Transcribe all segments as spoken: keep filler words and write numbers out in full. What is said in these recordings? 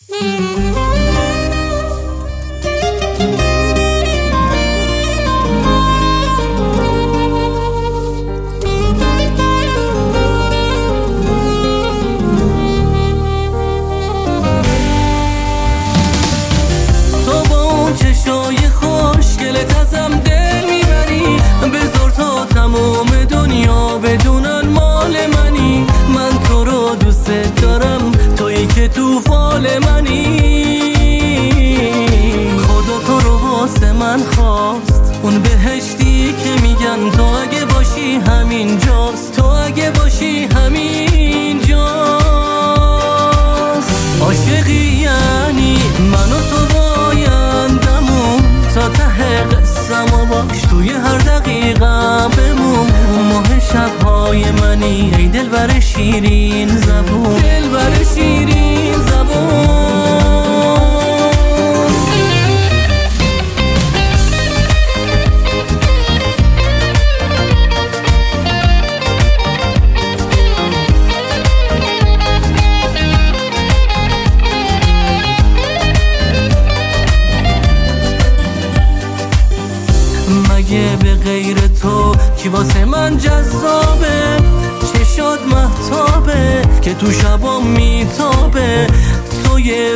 چشای خوشگلت ازم دل میبری، بذار تا تمام دنیا بدونن مال منی. من تو رو دوست دارم، تویی که تو فال منی. خدا تو رو واسه من خواست، اون بهشتی که میگن تو اگه باشی همین جاست، تو اگه باشی همین جاست. عاشقی یعنی من و تو بایندمون، تا ته قصم و باش توی هر دقیقم بمون. ماه شبهای منی ای دلبر شیرین زبون، دلبر شیرین زبون. مگه به غیر تو کی واسه من جذابه؟ چشات مهتابه که تو شبام میتابه. تو یه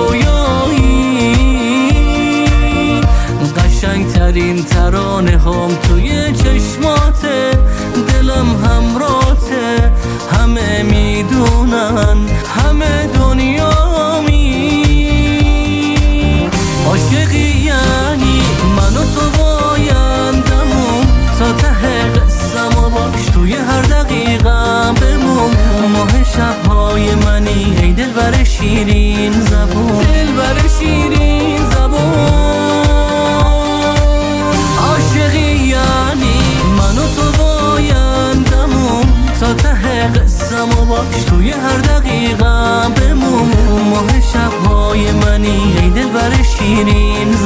رویایی، قشنگ ترین ترانه هم توی چشماته. دلم همراته، همه میدونن، همه دنیامی. عاشقی یعنی من و تو بایندمون، تا ته قصم و باش توی هر دقیقم بمون. ماه شبهای منی ای دلبر شیرین زبون، دلبر شیرین زبون. عاشقی یعنی من و تو بایندمون، تا ته قصم و باش توی هر دقیقم بمون. ماه شبهای منی ای دلبر شیرین